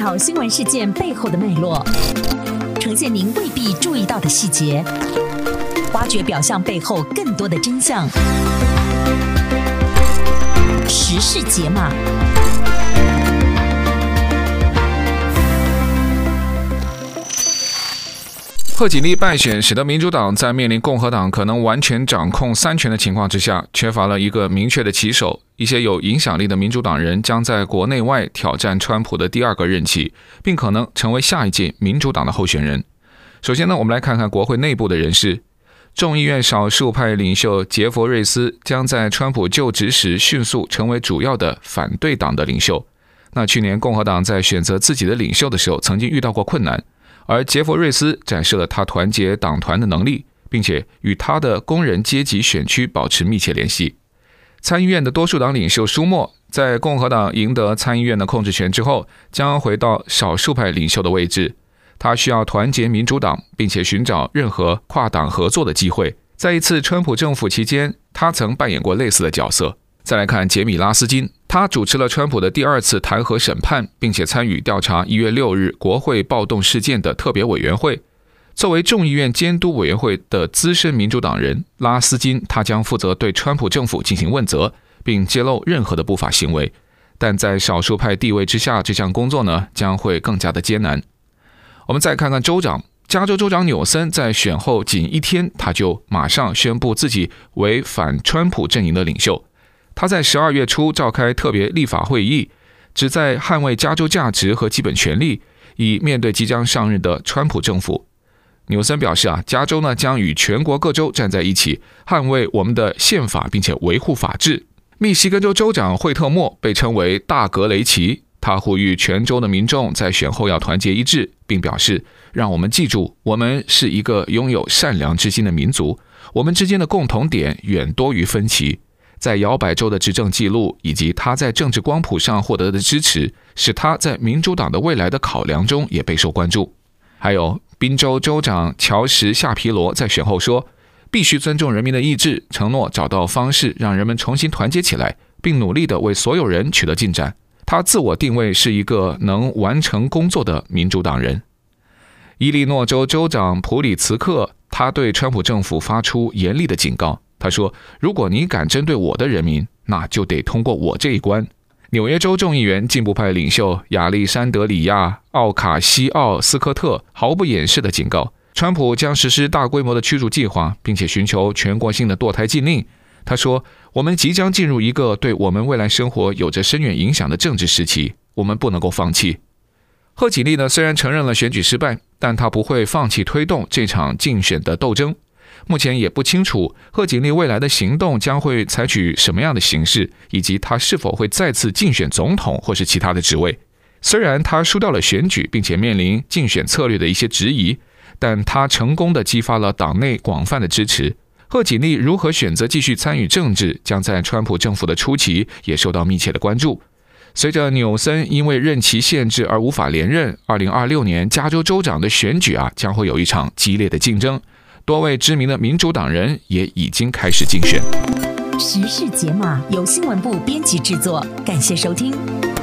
条新闻事件背后的脉络，呈现您未必注意到的细节，挖掘表象背后更多的真相。时事解码。 贺锦丽败选，使得民主党在面临共和党可能完全掌控三权的情况之下，缺乏了一个明确的旗手。一些有影响力的民主党人将在国内外挑战川普的第二个任期，并可能成为下一届民主党的候选人。首先呢，我们来看看国会内部的人士。众议院少数派领袖杰佛瑞斯将在川普就职时迅速成为主要的反对党的领袖。那去年共和党在选择自己的领袖的时候曾经遇到过困难，而杰佛瑞斯展示了他团结党团的能力，并且与他的工人阶级选区保持密切联系。参议院的多数党领袖舒默在共和党赢得参议院的控制权之后，将回到少数派领袖的位置。他需要团结民主党，并且寻找任何跨党合作的机会。在一次川普政府期间，他曾扮演过类似的角色。再来看杰米拉斯金，他主持了川普的第二次弹劾审判，并且参与调查1月6日国会暴动事件的特别委员会。作为众议院监督委员会的资深民主党人，拉斯金他将负责对川普政府进行问责，并揭露任何的不法行为。但在少数派地位之下，这项工作呢将会更加的艰难。我们再看看州长，加州州长纽森在选后仅1天，他就马上宣布自己为反川普阵营的领袖。他在12月初召开特别立法会议，旨在捍卫加州价值和基本权利，以面对即将上任的川普政府。纽森表示加州呢将与全国各州站在一起，捍卫我们的宪法，并且维护法治。密西根州州长惠特莫被称为大格雷奇，他呼吁全州的民众在选后要团结一致，并表示让我们记住，我们是一个拥有善良之心的民族，我们之间的共同点远多于分歧。在摇摆州的执政记录以及他在政治光谱上获得的支持，使他在民主党的未来的考量中也备受关注。还有宾州州长乔什夏皮罗在选后说，必须尊重人民的意志，承诺找到方式让人们重新团结起来，并努力地为所有人取得进展。他自我定位是一个能完成工作的民主党人。伊利诺州州长普里茨克他对川普政府发出严厉的警告，他说，如果你敢针对我的人民，那就得通过我这一关。纽约州众议员进步派领袖亚历山德里亚·奥卡西奥斯科特毫不掩饰地警告，川普将实施大规模的驱逐计划，并且寻求全国性的堕胎禁令。他说，我们即将进入一个对我们未来生活有着深远影响的政治时期，我们不能够放弃。贺锦丽呢，虽然承认了选举失败，但他不会放弃推动这场竞选的斗争。目前也不清楚贺锦丽未来的行动将会采取什么样的形式，以及他是否会再次竞选总统或是其他的职位。虽然他输掉了选举，并且面临竞选策略的一些质疑，但他成功地激发了党内广泛的支持。贺锦丽如何选择继续参与政治，将在川普政府的初期也受到密切的关注。随着纽森因为任期限制而无法连任，2026年加州州长的选举将会有一场激烈的竞争。多位知名的民主党人也已经开始竞选。 时事解码由新闻部编辑制作，感谢收听。